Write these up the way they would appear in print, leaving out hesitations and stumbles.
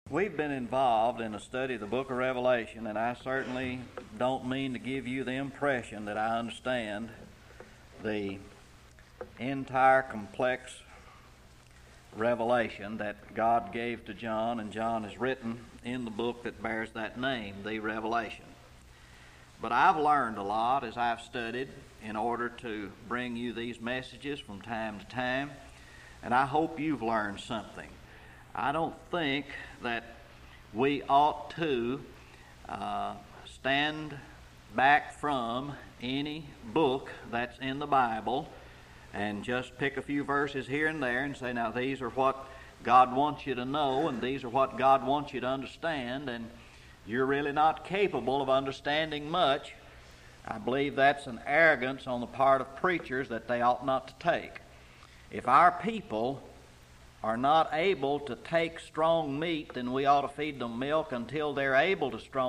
We've been involved in a study of the book of Revelation, and I certainly don't mean to give you the impression that I understand the entire complex revelation that God gave to John, and John has written in the book that bears that name, the Revelation. But I've learned a lot as I've studied in order to bring you these messages from time to time, and I hope you've learned something. I don't think that we ought to stand back from any book that's in the Bible and just pick a few verses here and there and say, now these are what God wants you to know and these are what God wants you to understand, and you're really not capable of understanding much. I believe that's an arrogance on the part of preachers that they ought not to take. If our people are not able to take strong meat, then we ought to feed them milk until they're able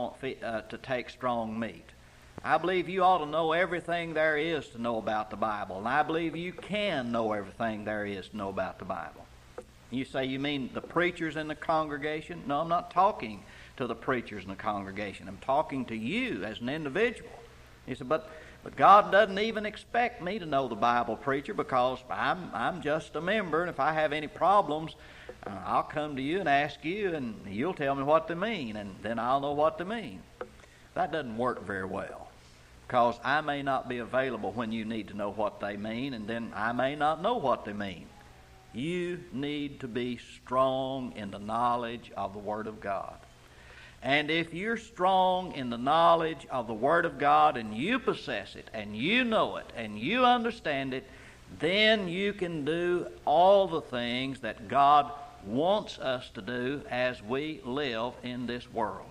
to take strong meat. I believe you ought to know everything there is to know about the Bible, and I believe you can know everything there is to know about the Bible. You say, you mean the preachers in the congregation? No, I'm not talking to the preachers in the congregation. I'm talking to you as an individual. You say, but God doesn't even expect me to know the Bible, preacher, because I'm just a member, and if I have any problems, I'll come to you and ask you, and you'll tell me what they mean, and then I'll know what they mean. That doesn't work very well, because I may not be available when you need to know what they mean, and then I may not know what they mean. You need to be strong in the knowledge of the Word of God. And if you're strong in the knowledge of the Word of God and you possess it and you know it and you understand it, then you can do all the things that God wants us to do as we live in this world.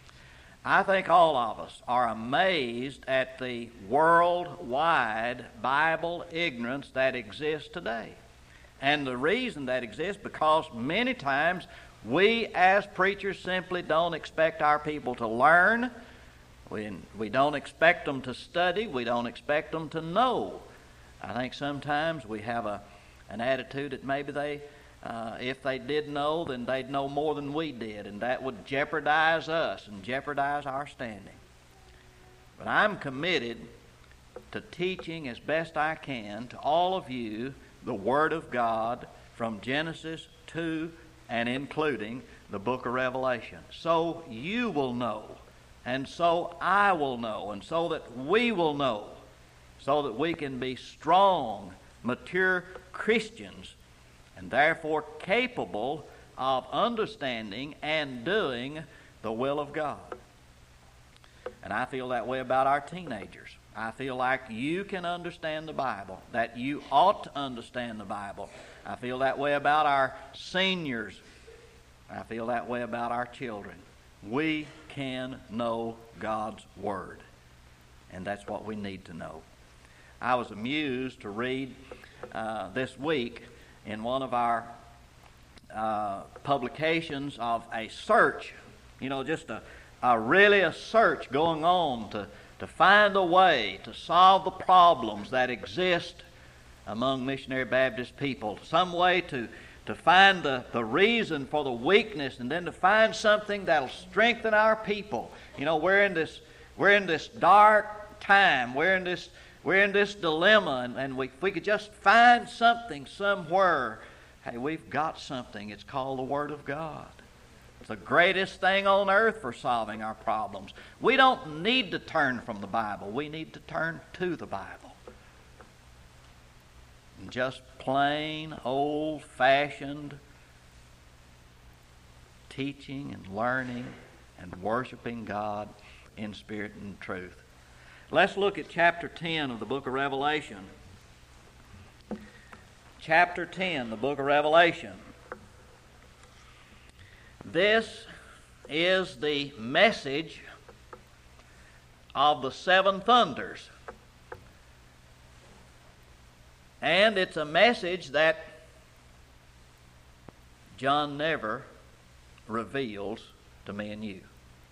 I think all of us are amazed at the worldwide Bible ignorance that exists today. And the reason that exists because many times we as preachers simply don't expect our people to learn. We don't expect them to study. We don't expect them to know. I think sometimes we have an attitude that maybe if they did know, then they'd know more than we did, and that would jeopardize us and jeopardize our standing. But I'm committed to teaching as best I can to all of you the Word of God from Genesis to and including the book of Revelation. So you will know, and so I will know, and so that we will know, so that we can be strong, mature Christians, and therefore capable of understanding and doing the will of God. And I feel that way about our teenagers. I feel like you can understand the Bible, that you ought to understand the Bible. I feel that way about our seniors. I feel that way about our children. We can know God's Word, and that's what we need to know. I was amused to read this week in one of our publications of a search, just a search going on to find a way to solve the problems that exist among missionary Baptist people, some way to find the reason for the weakness, and then to find something that'll strengthen our people. We're in this dark time. We're in this dilemma, and if we could just find something somewhere, hey, we've got something. It's called the Word of God. It's the greatest thing on earth for solving our problems. We don't need to turn from the Bible. We need to turn to the Bible. And just plain, old-fashioned teaching and learning and worshiping God in spirit and truth. Let's look at chapter 10 of the book of Revelation. Chapter 10, the book of Revelation. This is the message of the seven thunders. And it's a message that John never reveals to me and you.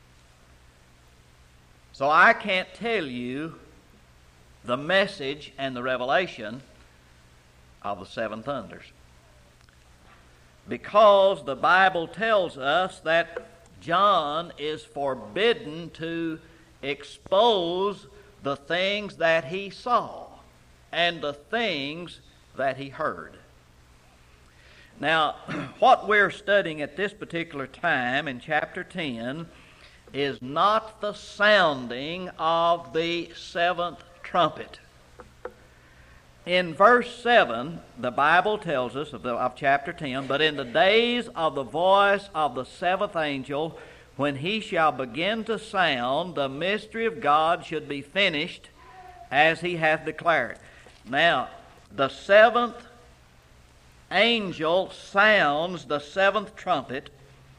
So I can't tell you the message and the revelation of the seven thunders. because the Bible tells us that John is forbidden to expose the things that he saw and the things that he heard. Now, what we're studying at this particular time in chapter 10 is not the sounding of the seventh trumpet. In verse 7, the Bible tells us of chapter 10, "But in the days of the voice of the seventh angel, when he shall begin to sound, the mystery of God should be finished, as he hath declared." Now, the seventh angel sounds the seventh trumpet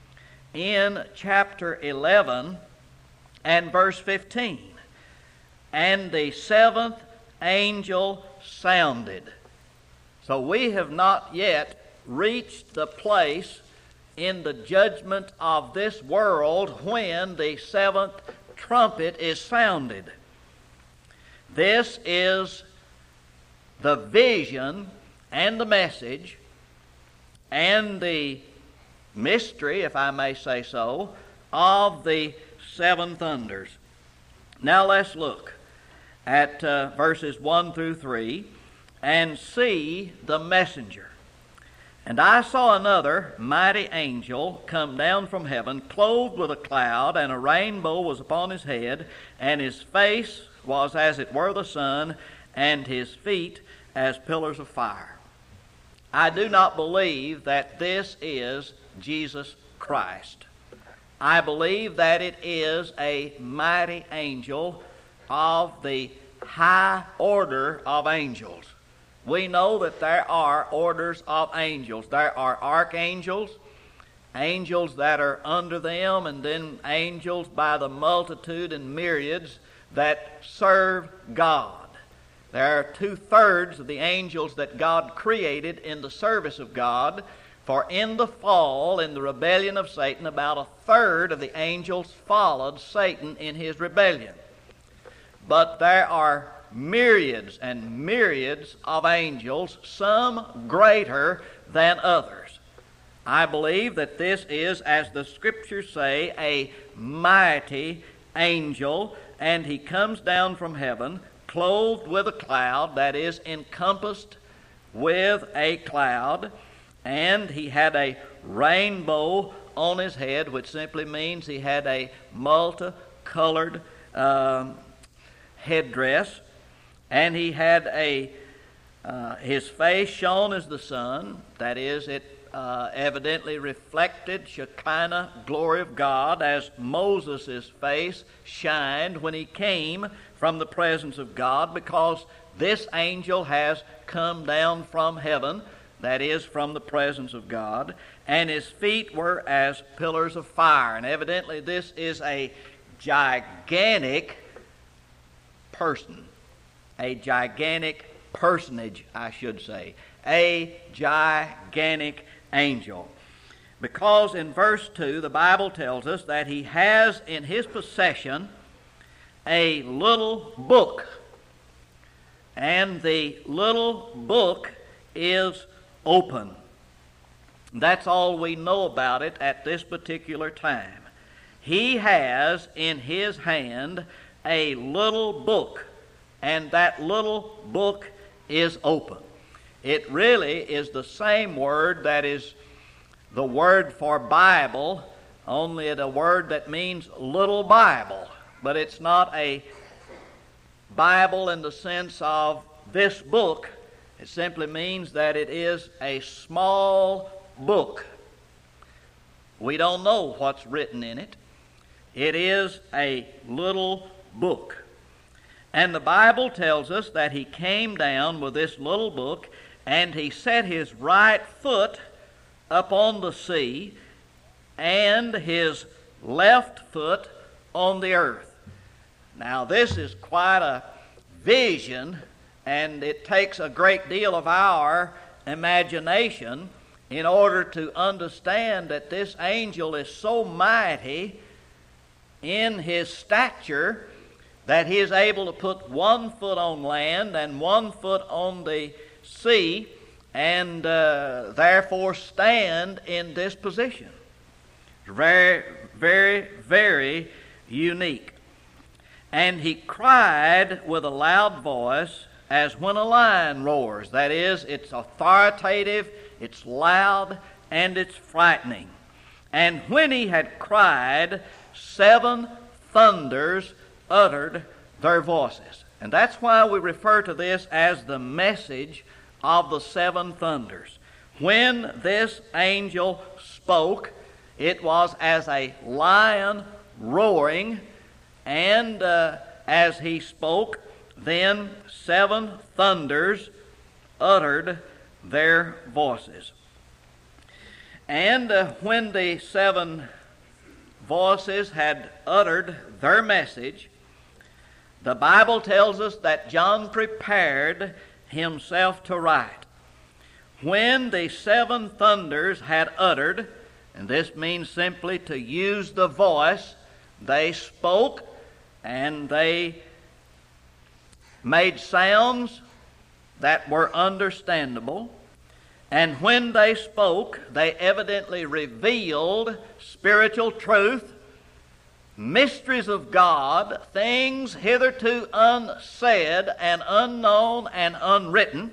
in chapter 11 and verse 15. "And the seventh angel sounded." So we have not yet reached the place in the judgment of this world when the seventh trumpet is sounded. This is the vision and the message and the mystery, if I may say so, of the seven thunders. Now let's look at verses 1 through 3, "And see the messenger. And I saw another mighty angel come down from heaven, clothed with a cloud, and a rainbow was upon his head, and his face was as it were the sun, and his feet as pillars of fire." I do not believe that this is Jesus Christ. I believe that it is a mighty angel of the high order of angels. We know that there are orders of angels. There are archangels, angels that are under them, and then angels by the multitude and myriads that serve God. There are 2/3 of the angels that God created in the service of God, for in the fall, in the rebellion of Satan, about 1/3 of the angels followed Satan in his rebellion. But there are myriads and myriads of angels, some greater than others. I believe that this is, as the Scriptures say, a mighty angel, and he comes down from heaven, clothed with a cloud, that is, encompassed with a cloud, and he had a rainbow on his head, which simply means he had a multicolored headdress, and he had his face shone as the sun. That is, it evidently reflected Shekinah glory of God, as Moses' face shined when he came from the presence of God, because this angel has come down from heaven, that is, from the presence of God, and his feet were as pillars of fire. And evidently this is a gigantic person, a gigantic personage, I should say, a gigantic angel. Because in verse 2, the Bible tells us that he has in his possession a little book, and the little book is open. That's all we know about it at this particular time. He has in his hand a little book, and that little book is open. It really is the same word that is the word for Bible, only a word that means little Bible. But it's not a Bible in the sense of this book. It simply means that it is a small book. We don't know what's written in it. It is a little book. And the Bible tells us that he came down with this little book, and he set his right foot upon the sea and his left foot on the earth. Now, this is quite a vision, and it takes a great deal of our imagination in order to understand that this angel is so mighty in his stature that he is able to put one foot on land and one foot on the sea, and therefore stand in this position. Very, very, very unique. And he cried with a loud voice as when a lion roars. That is, it's authoritative, it's loud, and it's frightening. And when he had cried, 7 thunders uttered their voices. And that's why we refer to this as the message of the 7 thunders. When this angel spoke, it was as a lion roaring, and as he spoke, then 7 thunders uttered their voices. And when the 7 voices had uttered their message, the Bible tells us that John prepared himself to write. When the 7 thunders had uttered, and this means simply to use the voice, they spoke and they made sounds that were understandable. And when they spoke, they evidently revealed spiritual truth, mysteries of God, things hitherto unsaid and unknown and unwritten.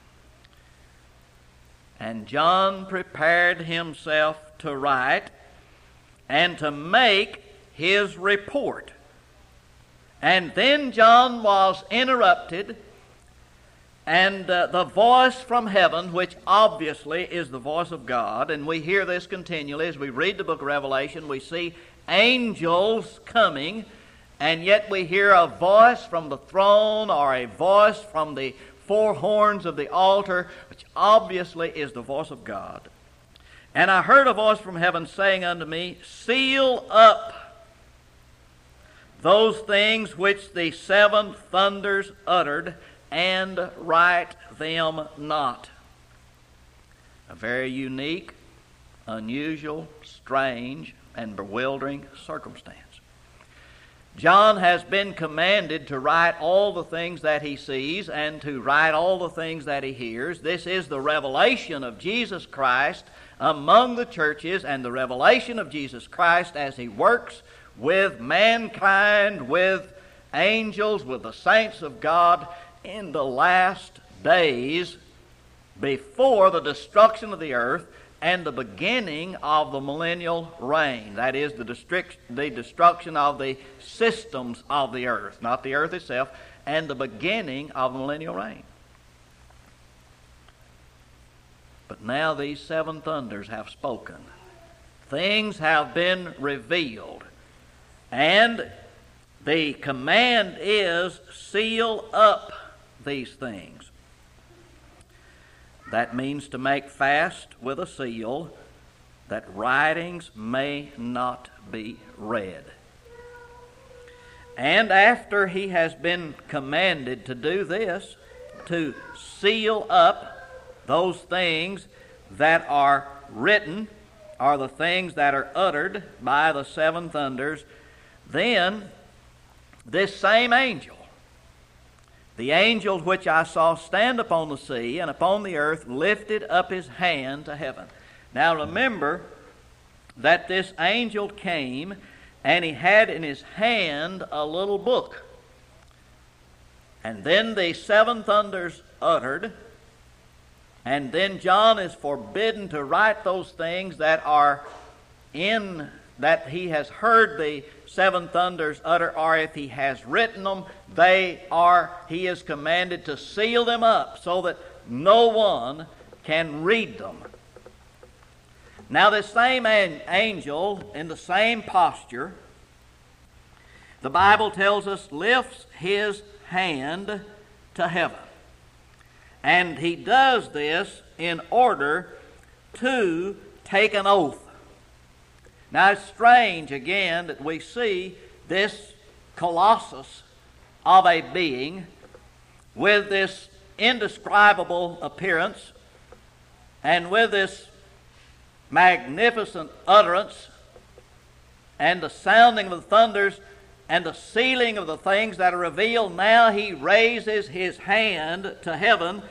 And John prepared himself to write and to make his report. And then John was interrupted, and the voice from heaven, which obviously is the voice of God, and we hear this continually as we read the book of Revelation. We see angels coming, and yet we hear a voice from the throne or a voice from the 4 horns of the altar, which obviously is the voice of God. And I heard a voice from heaven saying unto me, Seal up those things which the 7 thunders uttered, and write them not. A very unique, unusual, strange, and bewildering circumstance. John has been commanded to write all the things that he sees and to write all the things that he hears. This is the revelation of Jesus Christ among the churches, and the revelation of Jesus Christ as he works with mankind, with angels, with the saints of God in the last days before the destruction of the earth and the beginning of the millennial reign. That is, the destruction of the systems of the earth, not the earth itself, and the beginning of the millennial reign. But now these 7 thunders have spoken. Things have been revealed. And the command is, seal up these things. That means to make fast with a seal, that writings may not be read. And after he has been commanded to do this, to seal up those things that are written, or the things that are uttered by the 7 thunders, then this same angel, the angel which I saw stand upon the sea and upon the earth, lifted up his hand to heaven. Now remember that this angel came and he had in his hand a little book. And then the 7 thunders uttered, and then John is forbidden to write those things that are in, that he has heard the 7 thunders utter, or if he has written them, he is commanded to seal them up so that no one can read them. Now this same angel, in the same posture, the Bible tells us, lifts his hand to heaven. And he does this in order to take an oath. Now it's strange again that we see this colossus of a being with this indescribable appearance and with this magnificent utterance and the sounding of the thunders and the sealing of the things that are revealed. Now he raises his hand to heaven,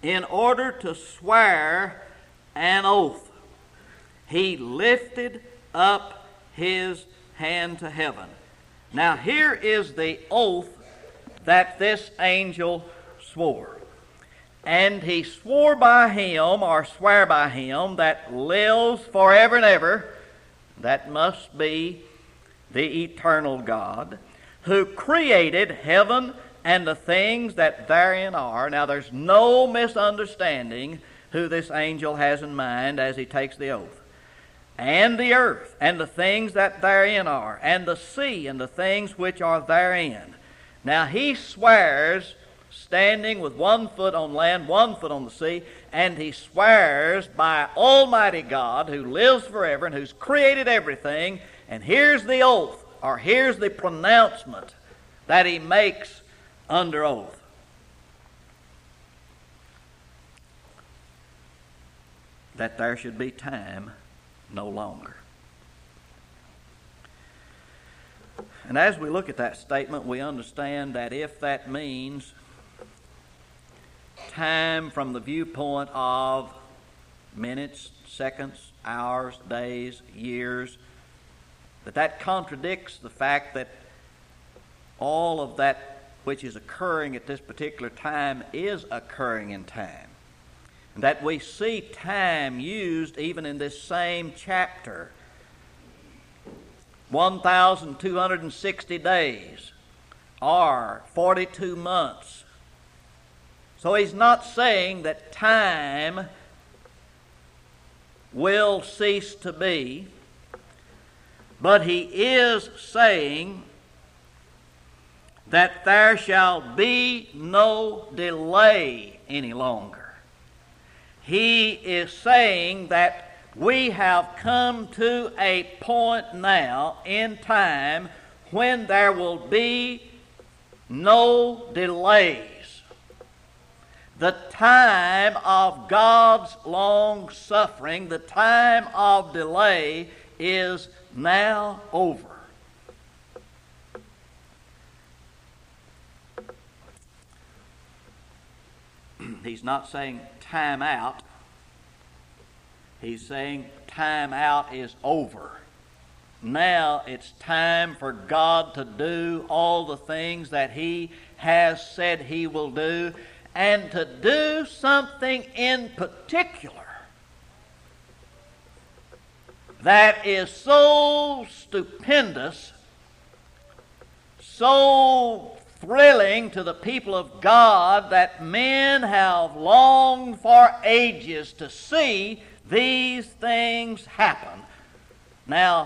in order to swear an oath, he lifted up his hand to heaven. Now here is the oath that this angel swore. And he swore by him, or swear by him, that lives forever and ever, that must be the eternal God, who created heaven and the things that therein are. Now there's no misunderstanding who this angel has in mind as he takes the oath. And the earth and the things that therein are, and the sea and the things which are therein. Now he swears standing with one foot on land, one foot on the sea, and he swears by Almighty God who lives forever and who's created everything. And here's the oath, or here's the pronouncement that he makes under oath. That there should be time no longer. And as we look at that statement, we understand that if that means time from the viewpoint of minutes, seconds, hours, days, years, that contradicts the fact that all of that which is occurring at this particular time is occurring in time. And that we see time used even in this same chapter. 1,260 days or 42 months. So he's not saying that time will cease to be, but he is saying that there shall be no delay any longer. He is saying that we have come to a point now in time when there will be no delays. The time of God's long suffering, the time of delay is now over. He's not saying time out. He's saying time out is over. Now it's time for God to do all the things that He has said He will do, and to do something in particular that is so stupendous, so thrilling to the people of God, that men have longed for ages to see these things happen. Now,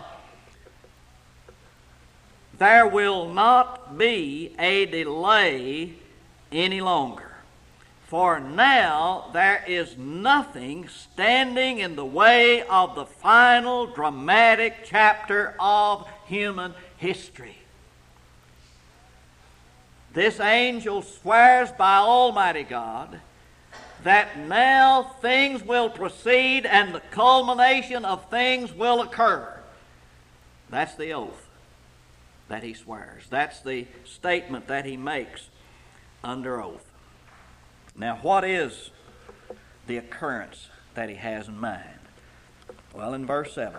there will not be a delay any longer. For now there is nothing standing in the way of the final dramatic chapter of human history. This angel swears by Almighty God that now things will proceed and the culmination of things will occur. That's the oath that he swears. That's the statement that he makes under oath. Now, what is the occurrence that he has in mind? Well, in verse 7,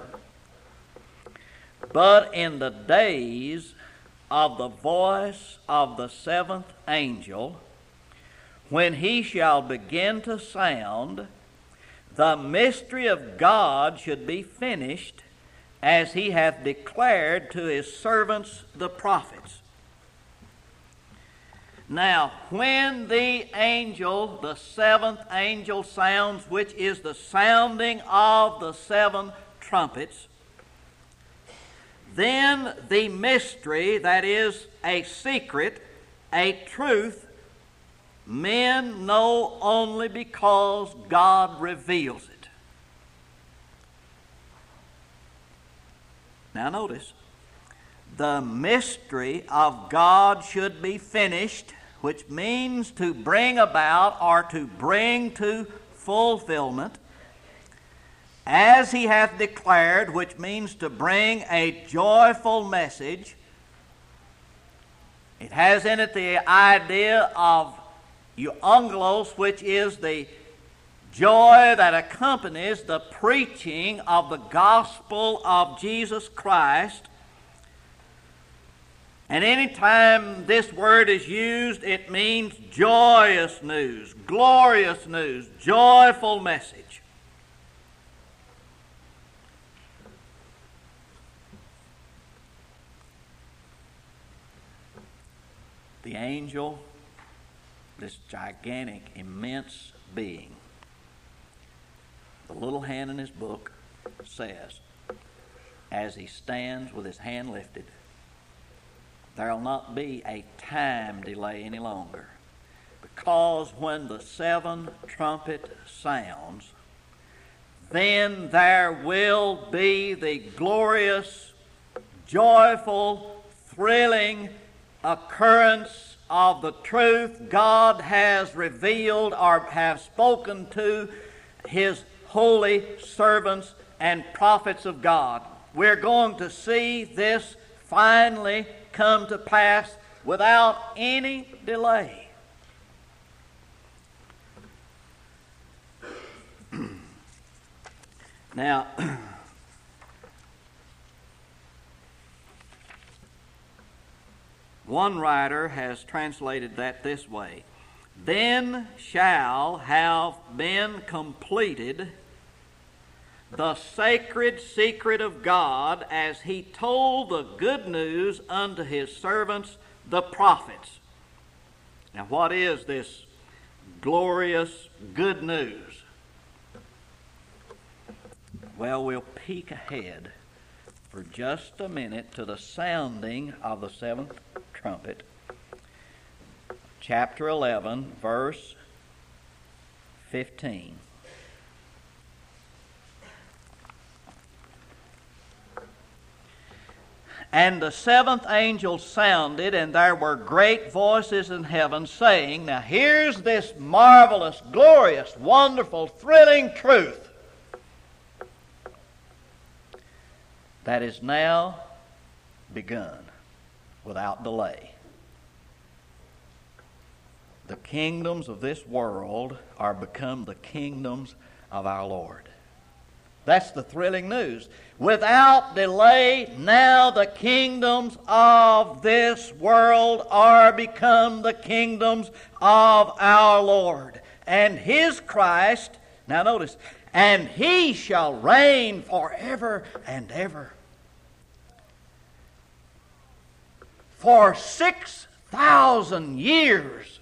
but in the days of the voice of the seventh angel, when he shall begin to sound, the mystery of God should be finished, as he hath declared to his servants the prophets. Now, when the angel, the seventh angel sounds, which is the sounding of the seven trumpets, then the mystery, that is a secret, a truth, men know only because God reveals it. Now notice, the mystery of God should be finished, which means to bring about or to bring to fulfillment, as he hath declared, which means to bring a joyful message. It has in it the idea of euangelos, which is the joy that accompanies the preaching of the gospel of Jesus Christ. And anytime this word is used, it means joyous news, glorious news, joyful message. The angel, this gigantic, immense being, the little hand in his book says, as he stands with his hand lifted, there will not be a time delay any longer, because when the seventh trumpet sounds, then there will be the glorious, joyful, thrilling occurrence of the truth God has revealed or have spoken to His holy servants and prophets of God. We're going to see this finally come to pass without any delay. Now, one writer has translated that this way: then shall have been completed the sacred secret of God, as He told the good news unto His servants, the prophets. Now, what is this glorious good news? Well, we'll peek ahead for just a minute to the sounding of the seventh trumpet. Chapter 11, verse 15. And the seventh angel sounded, and there were great voices in heaven saying, now here's this marvelous, glorious, wonderful, thrilling truth that is now begun without delay. The kingdoms of this world are become the kingdoms of our Lord. That's the thrilling news. Without delay, now the kingdoms of this world are become the kingdoms of our Lord. And His Christ, now notice, and He shall reign forever and ever. For 6,000 years,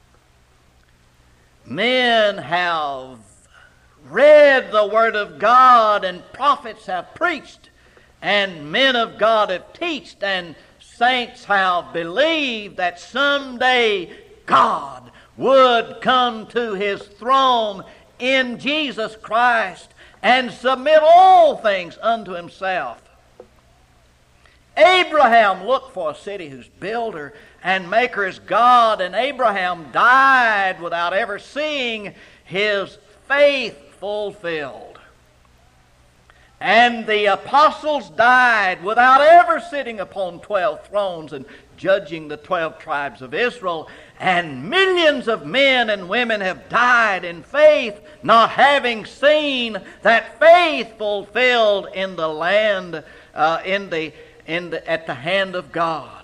men have read the Word of God, and prophets have preached, and men of God have taught, and saints have believed that someday God would come to His throne in Jesus Christ and submit all things unto Himself. Abraham looked for a city whose builder and maker is God, and Abraham died without ever seeing his faith fulfilled. And the apostles died without ever sitting upon 12 thrones and judging the 12 tribes of Israel. And millions of men and women have died in faith, not having seen that faith fulfilled in the land, at the hand of God.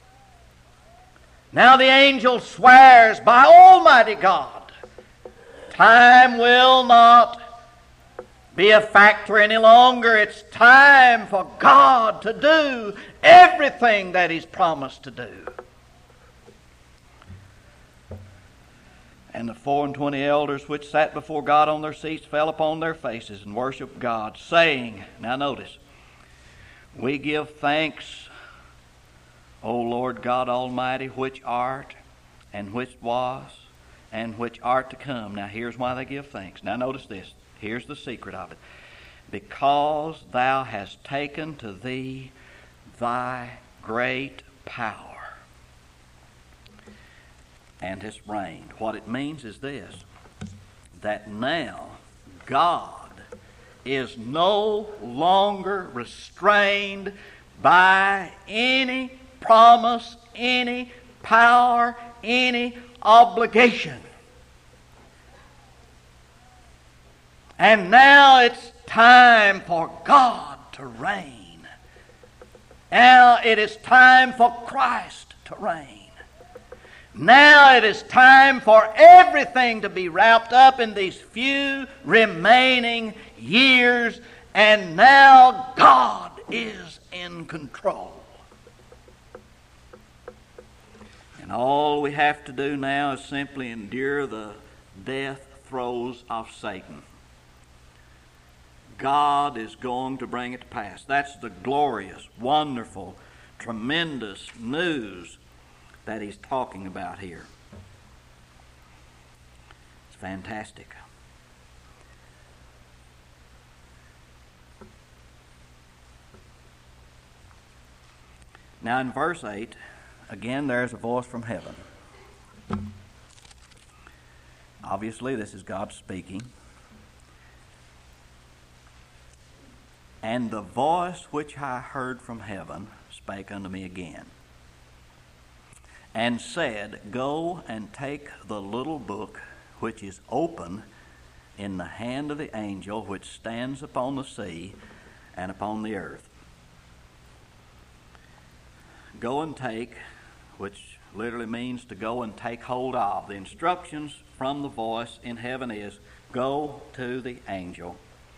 Now the angel swears by Almighty God, time will not be a factor any longer. It's time for God to do everything that He's promised to do. And the 24 elders which sat before God on their seats fell upon their faces and worshiped God, saying, now notice, we give thanks, O Lord God Almighty, which art, and which was, and which art to come. Now here's why they give thanks. Now notice this. Here's the secret of it. Because Thou hast taken to Thee Thy great power and hast reigned. What it means is this, that now God is no longer restrained by any promise, any power, any obligation. And now it's time for God to reign. Now it is time for Christ to reign. Now it is time for everything to be wrapped up in these few remaining years, and now God is in control. And all we have to do now is simply endure the death throes of Satan. God is going to bring it to pass. That's the glorious, wonderful, tremendous news that he's talking about here. It's fantastic. Now in verse 8, again there's a voice from heaven. Obviously this is God speaking. And the voice which I heard from heaven spake unto me again, and said, Go and take the little book which is open in the hand of the angel which stands upon the sea and upon the earth. Go and take, which literally means to go and take hold of. The instructions from the voice in heaven is, Go to the angel.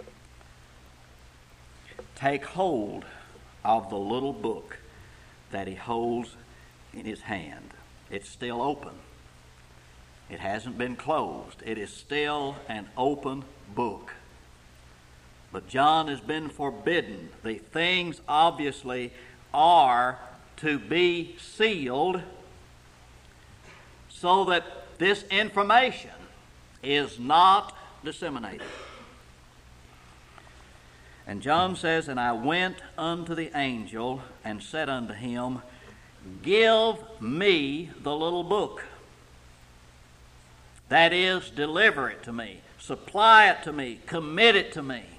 Take hold of the little book that he holds in his hand. It's still open. It hasn't been closed. It is still an open book. But John has been forbidden. The things obviously are to be sealed so that this information is not disseminated. And John says, And I went unto the angel and said unto him, Give me the little book. That is, deliver it to me, supply it to me, commit it to me.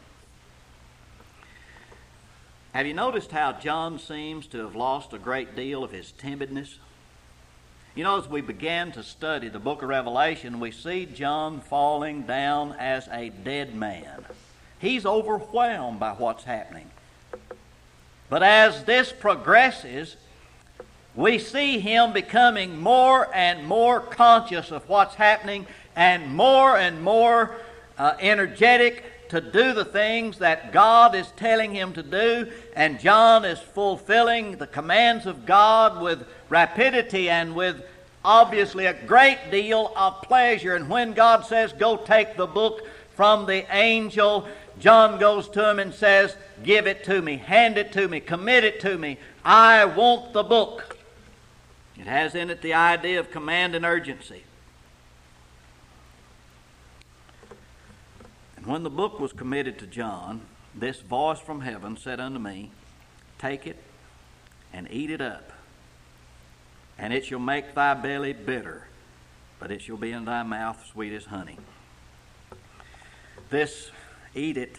Have you noticed how John seems to have lost a great deal of his timidness? You know, as we began to study the book of Revelation, we see John falling down as a dead man. He's overwhelmed by what's happening. But as this progresses, we see him becoming more and more conscious of what's happening and more energetic to do the things that God is telling him to do. And John is fulfilling the commands of God with rapidity and with obviously a great deal of pleasure. And when God says, Go take the book from the angel, John goes to him and says, Give it to me, hand it to me, commit it to me. I want the book. It has in it the idea of command and urgency. And when the book was committed to John, this voice from heaven said unto me, Take it and eat it up, and it shall make thy belly bitter, but it shall be in thy mouth sweet as honey. This eat it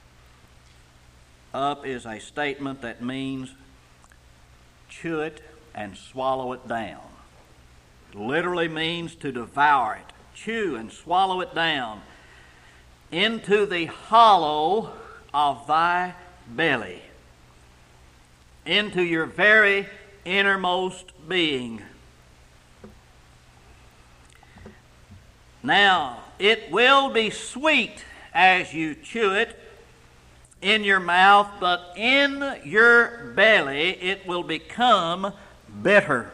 up is a statement that means chew it and swallow it down. It literally means to devour it, chew and swallow it down into the hollow of thy belly, into your very innermost being. Now, it will be sweet as you chew it in your mouth, but in your belly it will become bitter.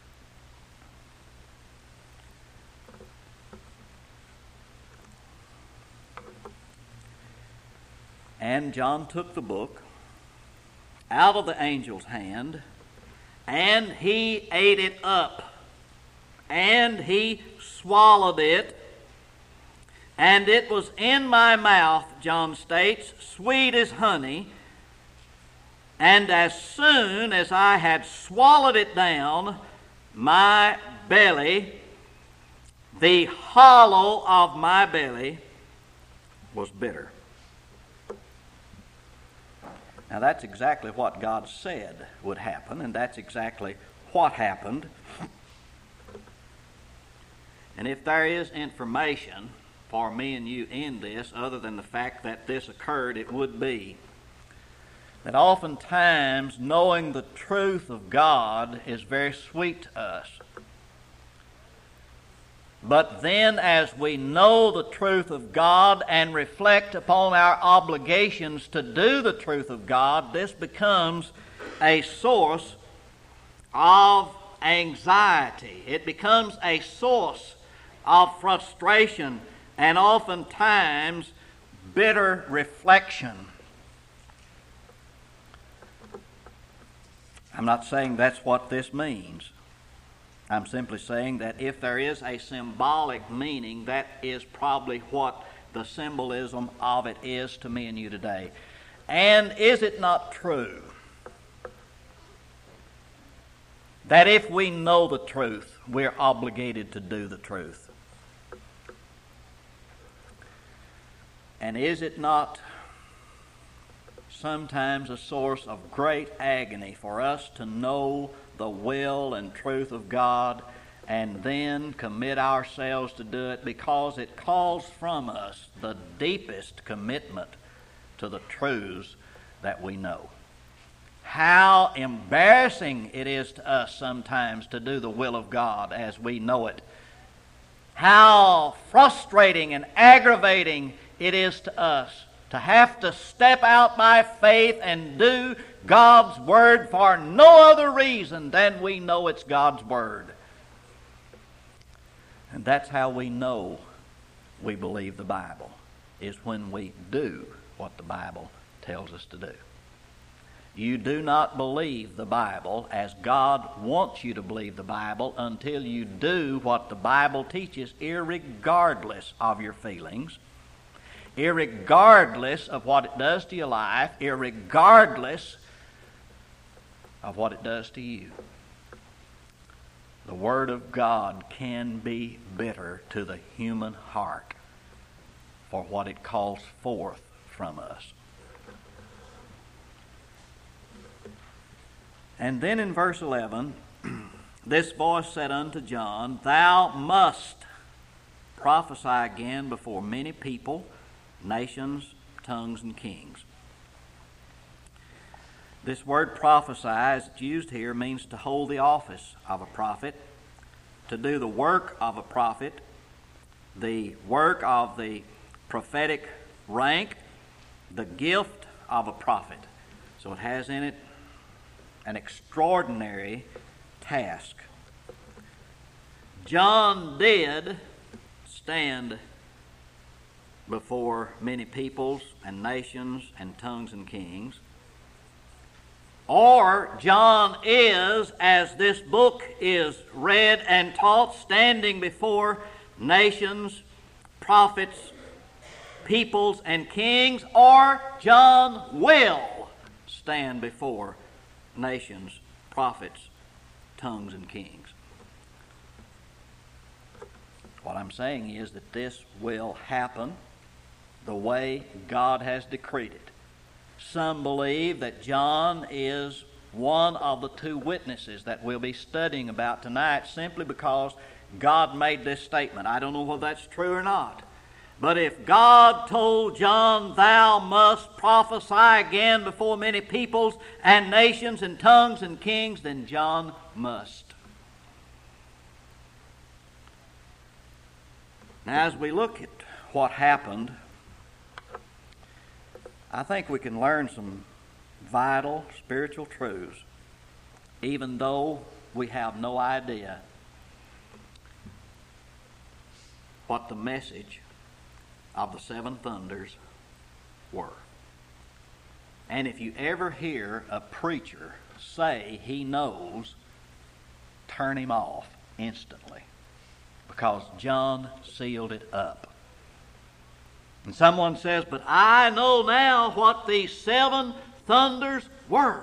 And John took the book out of the angel's hand, and he ate it up, and he swallowed it, and it was in my mouth, John states, sweet as honey. And as soon as I had swallowed it down, my belly, the hollow of my belly, was bitter. Now that's exactly what God said would happen, and that's exactly what happened. And if there is information for me and you in this, other than the fact that this occurred, it would be that oftentimes knowing the truth of God is very sweet to us. But then as we know the truth of God and reflect upon our obligations to do the truth of God, this becomes a source of anxiety. It becomes a source of frustration and oftentimes bitter reflection. I'm not saying that's what this means. I'm simply saying that if there is a symbolic meaning, that is probably what the symbolism of it is to me and you today. And is it not true that if we know the truth, we're obligated to do the truth? And is it not sometimes a source of great agony for us to know the will and truth of God and then commit ourselves to do it, because it calls from us the deepest commitment to the truths that we know? How embarrassing it is to us sometimes to do the will of God as we know it. How frustrating and aggravating it is to us to have to step out by faith and do God's Word for no other reason than we know it's God's Word. And that's how we know we believe the Bible, is when we do what the Bible tells us to do. You do not believe the Bible as God wants you to believe the Bible until you do what the Bible teaches, irregardless of your feelings, irregardless of what it does to your life, irregardless of what it does to you. The Word of God can be bitter to the human heart for what it calls forth from us. And then in verse 11, this voice said unto John, Thou must prophesy again before many people, nations, tongues, and kings. This word prophesy, as it's used here, means to hold the office of a prophet, to do the work of a prophet, the work of the prophetic rank, the gift of a prophet. So it has in it an extraordinary task. John did stand before many peoples and nations and tongues and kings. Or John is, as this book is read and taught, standing before nations, prophets, peoples, and kings. Or John will stand before nations, prophets, tongues, and kings. What I'm saying is that this will happen the way God has decreed it. Some believe that John is one of the two witnesses that we'll be studying about tonight, simply because God made this statement. I don't know whether that's true or not. But if God told John, Thou must prophesy again before many peoples and nations and tongues and kings, then John must. Now, as we look at what happened, I think we can learn some vital spiritual truths, even though we have no idea what the message of the seven thunders were. And if you ever hear a preacher say he knows, turn him off instantly, because John sealed it up. And someone says, but I know now what these seven thunders were.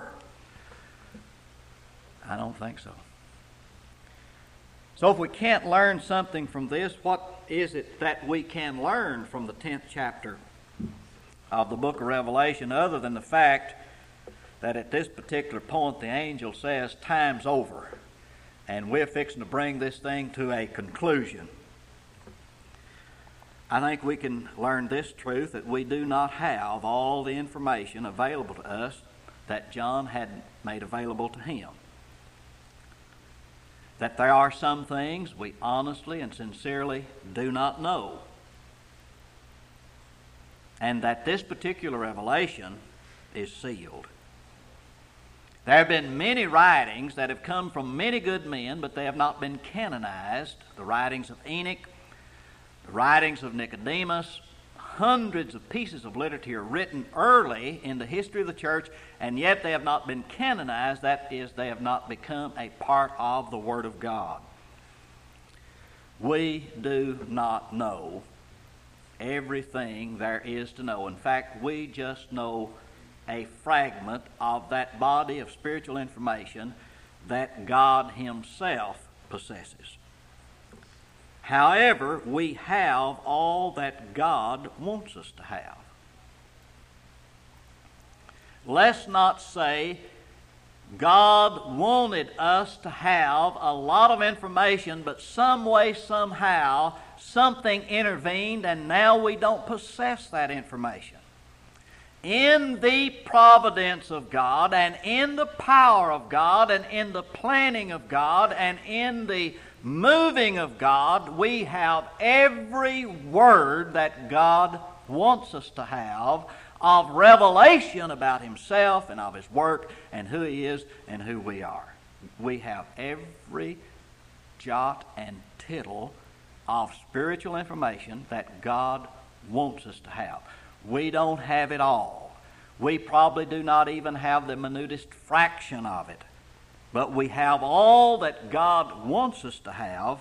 I don't think so. So if we can't learn something from this, what is it that we can learn from the 10th chapter of the book of Revelation, other than the fact that at this particular point the angel says, time's over, and we're fixing to bring this thing to a conclusion. I think we can learn this truth, that we do not have all the information available to us that John had made available to him. That there are some things we honestly and sincerely do not know. And that this particular revelation is sealed. There have been many writings that have come from many good men, but they have not been canonized. The writings of Enoch, the writings of Nicodemus, hundreds of pieces of literature written early in the history of the church, and yet they have not been canonized. That is, they have not become a part of the Word of God. We do not know everything there is to know. In fact, we just know a fragment of that body of spiritual information that God Himself possesses. However, we have all that God wants us to have. Let's not say God wanted us to have a lot of information, but some way, somehow, something intervened and now we don't possess that information. In the providence of God and in the power of God and in the planning of God and in the moving of God, we have every word that God wants us to have of revelation about Himself and of His work and who He is and who we are. We have every jot and tittle of spiritual information that God wants us to have. We don't have it all. We probably do not even have the minutest fraction of it. But we have all that God wants us to have.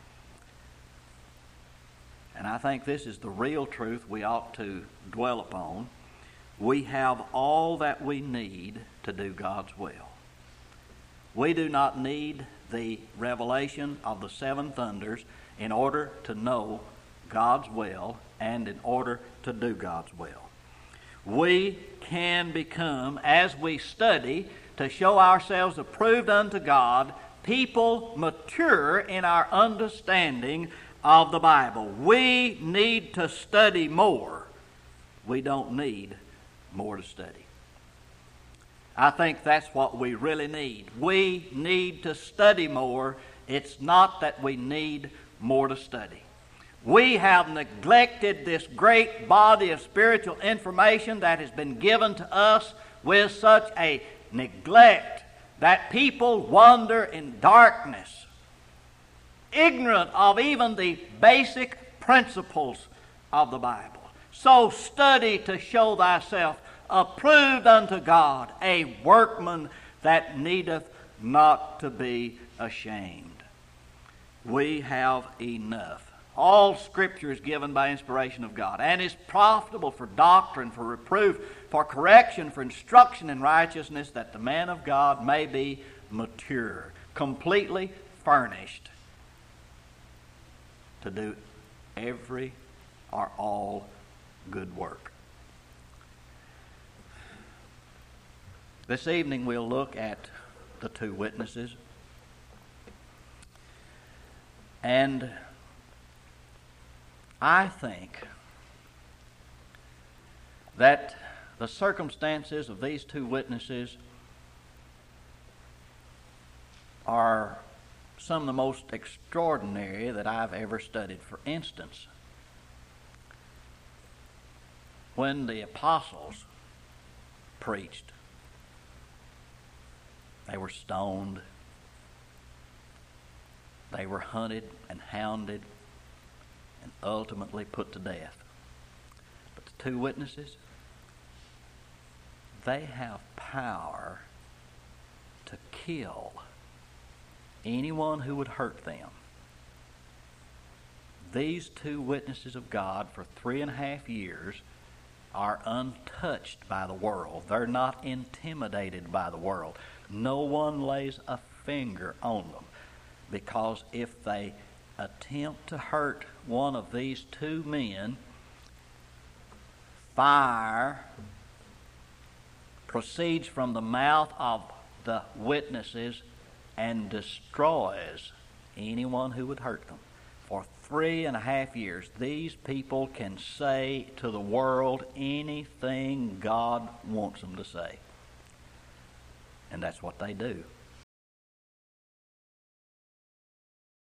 And I think this is the real truth we ought to dwell upon. We have all that we need to do God's will. We do not need the revelation of the seven thunders in order to know God's will and in order to do God's will. We can become, as we study, to show ourselves approved unto God, people mature in our understanding of the Bible. We need to study more. We don't need more to study. I think that's what we really need. We need to study more. It's not that we need more to study. We have neglected this great body of spiritual information that has been given to us with such a neglect that people wander in darkness, ignorant of even the basic principles of the Bible. So study to show thyself approved unto God, a workman that needeth not to be ashamed. We have enough. All Scripture is given by inspiration of God and is profitable for doctrine, for reproof, for correction, for instruction in righteousness, that the man of God may be mature, completely furnished to do every or all good work. This evening we'll look at the two witnesses. And I think that the circumstances of these two witnesses are some of the most extraordinary that I've ever studied. For instance, when the apostles preached, they were stoned, they were hunted and hounded, and ultimately put to death. But the two witnesses, they have power to kill anyone who would hurt them. These two witnesses of God for 3.5 years are untouched by the world. They're not intimidated by the world. No one lays a finger on them, because if they attempt to hurt one of these two men, fire proceeds from the mouth of the witnesses and destroys anyone who would hurt them. For 3.5 years, these people can say to the world anything God wants them to say. And that's what they do.